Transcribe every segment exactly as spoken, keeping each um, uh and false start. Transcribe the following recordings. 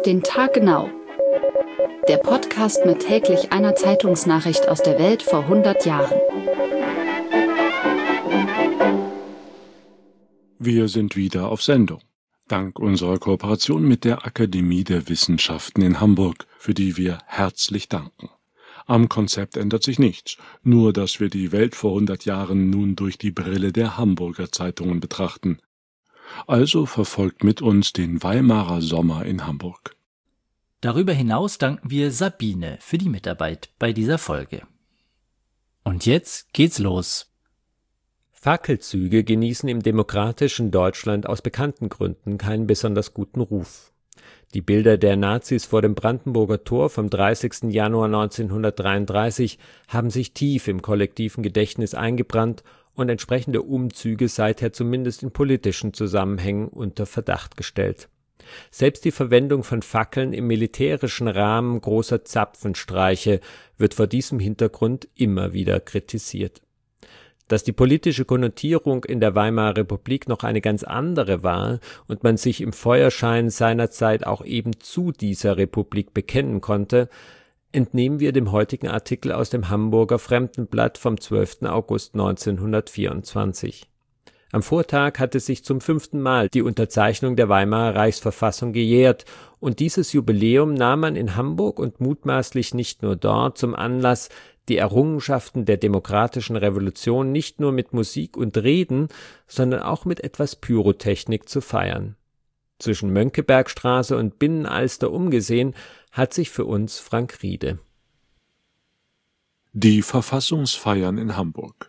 Auf den Tag genau. Der Podcast mit täglich einer Zeitungsnachricht aus der Welt vor hundert Jahren. Wir sind wieder auf Sendung. Dank unserer Kooperation mit der Akademie der Wissenschaften in Hamburg, für die wir herzlich danken. Am Konzept ändert sich nichts, nur dass wir die Welt vor hundert Jahren nun durch die Brille der Hamburger Zeitungen betrachten. Also verfolgt mit uns den Weimarer Sommer in Hamburg. Darüber hinaus danken wir Sabine für die Mitarbeit bei dieser Folge. Und jetzt geht's los. Fackelzüge genießen im demokratischen Deutschland aus bekannten Gründen keinen besonders guten Ruf. Die Bilder der Nazis vor dem Brandenburger Tor vom dreißigsten Januar neunzehnhundertdreiunddreißig haben sich tief im kollektiven Gedächtnis eingebrannt und entsprechende Umzüge seither zumindest in politischen Zusammenhängen unter Verdacht gestellt. Selbst die Verwendung von Fackeln im militärischen Rahmen großer Zapfenstreiche wird vor diesem Hintergrund immer wieder kritisiert. Dass die politische Konnotierung in der Weimarer Republik noch eine ganz andere war und man sich im Feuerschein seinerzeit auch eben zu dieser Republik bekennen konnte, entnehmen wir dem heutigen Artikel aus dem Hamburger Fremdenblatt vom zwölften August neunzehnhundertvierundzwanzig. Am Vortag hatte sich zum fünften Mal die Unterzeichnung der Weimarer Reichsverfassung gejährt und dieses Jubiläum nahm man in Hamburg und mutmaßlich nicht nur dort zum Anlass, die Errungenschaften der demokratischen Revolution nicht nur mit Musik und Reden, sondern auch mit etwas Pyrotechnik zu feiern. Zwischen Mönckebergstraße und Binnenalster umgesehen hat sich für uns Frank Riede. Die Verfassungsfeiern in Hamburg.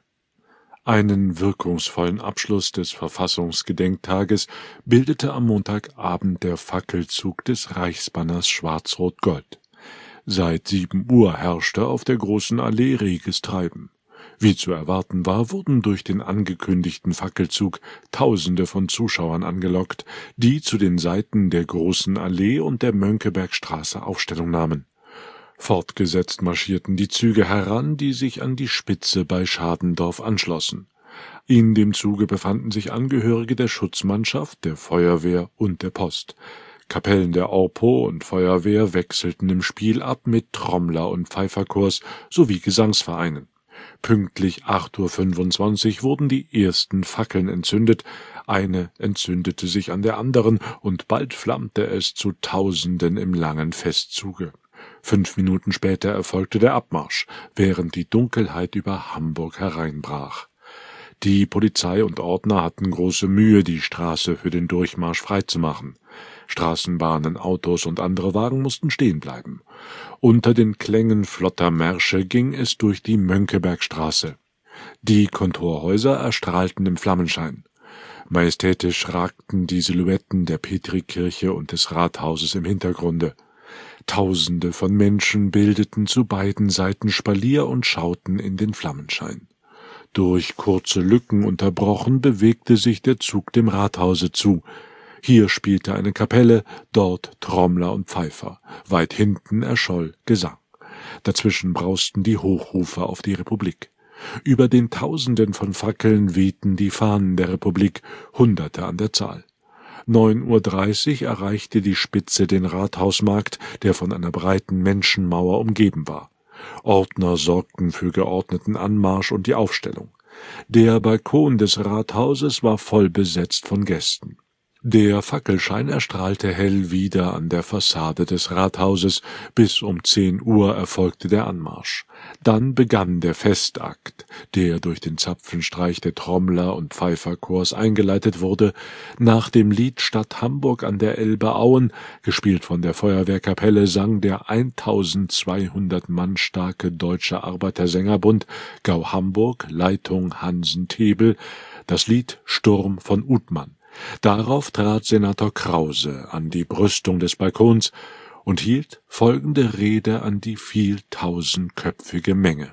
Einen wirkungsvollen Abschluss des Verfassungsgedenktages bildete am Montagabend der Fackelzug des Reichsbanners Schwarz-Rot-Gold. Seit sieben Uhr herrschte auf der Großen Allee reges Treiben. Wie zu erwarten war, wurden durch den angekündigten Fackelzug Tausende von Zuschauern angelockt, die zu den Seiten der Großen Allee und der Mönckebergstraße Aufstellung nahmen. Fortgesetzt marschierten die Züge heran, die sich an die Spitze bei Schadendorf anschlossen. In dem Zuge befanden sich Angehörige der Schutzmannschaft, der Feuerwehr und der Post. Kapellen der Orpo und Feuerwehr wechselten im Spiel ab mit Trommler- und Pfeiferchors sowie Gesangsvereinen. Pünktlich acht Uhr fünfundzwanzig wurden die ersten Fackeln entzündet, eine entzündete sich an der anderen, und bald flammte es zu Tausenden im langen Festzuge. Fünf Minuten später erfolgte der Abmarsch, während die Dunkelheit über Hamburg hereinbrach. Die Polizei und Ordner hatten große Mühe, die Straße für den Durchmarsch freizumachen. Straßenbahnen, Autos und andere Wagen mussten stehen bleiben. Unter den Klängen flotter Märsche ging es durch die Mönckebergstraße. Die Kontorhäuser erstrahlten im Flammenschein. Majestätisch ragten die Silhouetten der Petrikirche und des Rathauses im Hintergrunde. Tausende von Menschen bildeten zu beiden Seiten Spalier und schauten in den Flammenschein. Durch kurze Lücken unterbrochen bewegte sich der Zug dem Rathause zu. Hier spielte eine Kapelle, dort Trommler und Pfeifer. Weit hinten erscholl Gesang. Dazwischen brausten die Hochrufe auf die Republik. Über den Tausenden von Fackeln wehten die Fahnen der Republik, Hunderte an der Zahl. neun Uhr dreißig erreichte die Spitze den Rathausmarkt, der von einer breiten Menschenmauer umgeben war. Ordner sorgten für geordneten Anmarsch und die Aufstellung. Der Balkon des Rathauses war voll besetzt von Gästen. Der Fackelschein erstrahlte hell wieder an der Fassade des Rathauses. Bis um zehn Uhr erfolgte der Anmarsch. Dann begann der Festakt, der durch den Zapfenstreich der Trommler und Pfeiferchors eingeleitet wurde. Nach dem Lied Stadt Hamburg an der Elbe Auen, gespielt von der Feuerwehrkapelle, sang der eintausendzweihundert Mann starke Deutsche Arbeitersängerbund Gau Hamburg, Leitung Hansen Thebel, das Lied Sturm von Uthmann. Darauf trat Senator Krause an die Brüstung des Balkons und hielt folgende Rede an die vieltausendköpfige Menge.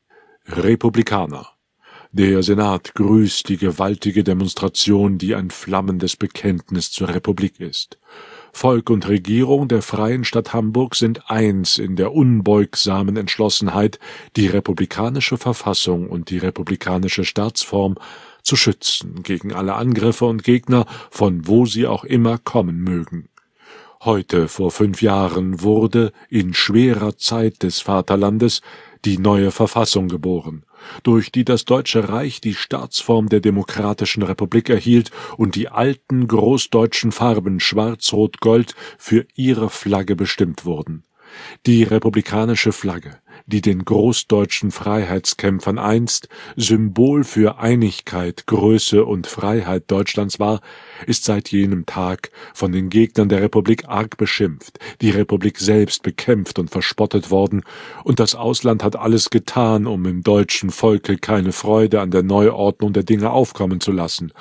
Republikaner, der Senat grüßt die gewaltige Demonstration, die ein flammendes Bekenntnis zur Republik ist. Volk und Regierung der freien Stadt Hamburg sind eins in der unbeugsamen Entschlossenheit, die republikanische Verfassung und die republikanische Staatsform zu schützen gegen alle Angriffe und Gegner, von wo sie auch immer kommen mögen. Heute vor fünf Jahren wurde in schwerer Zeit des Vaterlandes die neue Verfassung geboren, durch die das Deutsche Reich die Staatsform der demokratischen Republik erhielt und die alten großdeutschen Farben Schwarz, Rot, Gold für ihre Flagge bestimmt wurden. Die republikanische Flagge, die den großdeutschen Freiheitskämpfern einst Symbol für Einigkeit, Größe und Freiheit Deutschlands war, ist seit jenem Tag von den Gegnern der Republik arg beschimpft, die Republik selbst bekämpft und verspottet worden, und das Ausland hat alles getan, um im deutschen Volke keine Freude an der Neuordnung der Dinge aufkommen zu lassen.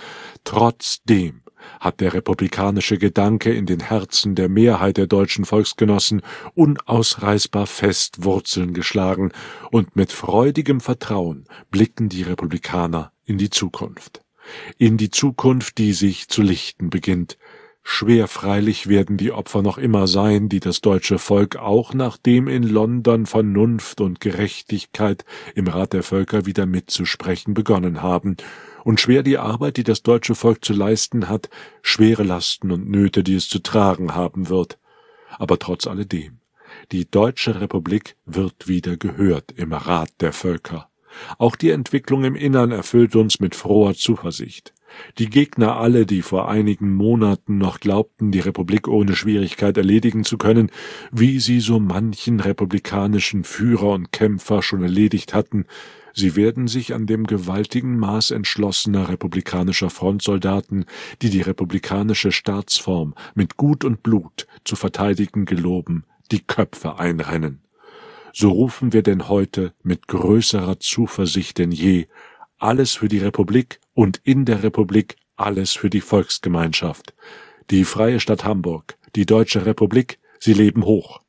Trotzdem hat der republikanische Gedanke in den Herzen der Mehrheit der deutschen Volksgenossen unausreißbar fest Wurzeln geschlagen, und mit freudigem Vertrauen blicken die Republikaner in die Zukunft. In die Zukunft, die sich zu lichten beginnt. Schwer freilich werden die Opfer noch immer sein, die das deutsche Volk auch nachdem in London Vernunft und Gerechtigkeit im Rat der Völker wieder mitzusprechen begonnen haben, und schwer die Arbeit, die das deutsche Volk zu leisten hat, schwere Lasten und Nöte, die es zu tragen haben wird. Aber trotz alledem, die Deutsche Republik wird wieder gehört im Rat der Völker. Auch die Entwicklung im Innern erfüllt uns mit froher Zuversicht. Die Gegner alle, die vor einigen Monaten noch glaubten, die Republik ohne Schwierigkeit erledigen zu können, wie sie so manchen republikanischen Führer und Kämpfer schon erledigt hatten, sie werden sich an dem gewaltigen Maß entschlossener republikanischer Frontsoldaten, die die republikanische Staatsform mit Gut und Blut zu verteidigen geloben, die Köpfe einrennen. So rufen wir denn heute mit größerer Zuversicht denn je: alles für die Republik und in der Republik alles für die Volksgemeinschaft. Die freie Stadt Hamburg, die Deutsche Republik, sie leben hoch.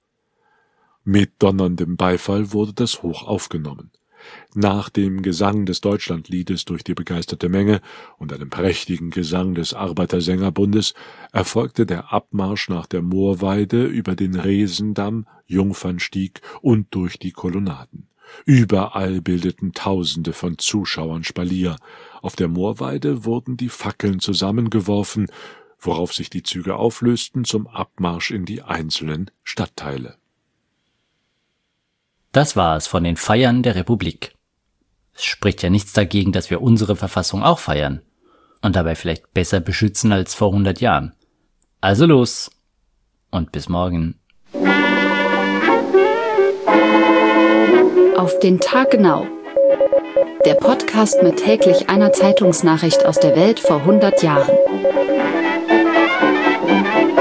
Mit donnerndem Beifall wurde das Hoch aufgenommen. Nach dem Gesang des Deutschlandliedes durch die begeisterte Menge und einem prächtigen Gesang des Arbeitersängerbundes erfolgte der Abmarsch nach der Moorweide über den Resendamm, Jungfernstieg und durch die Kolonnaden. Überall bildeten Tausende von Zuschauern Spalier. Auf der Moorweide wurden die Fackeln zusammengeworfen, worauf sich die Züge auflösten zum Abmarsch in die einzelnen Stadtteile. Das war es von den Feiern der Republik. Es spricht ja nichts dagegen, dass wir unsere Verfassung auch feiern und dabei vielleicht besser beschützen als vor hundert Jahren. Also los und bis morgen. Auf den Tag genau. Der Podcast mit täglich einer Zeitungsnachricht aus der Welt vor hundert Jahren.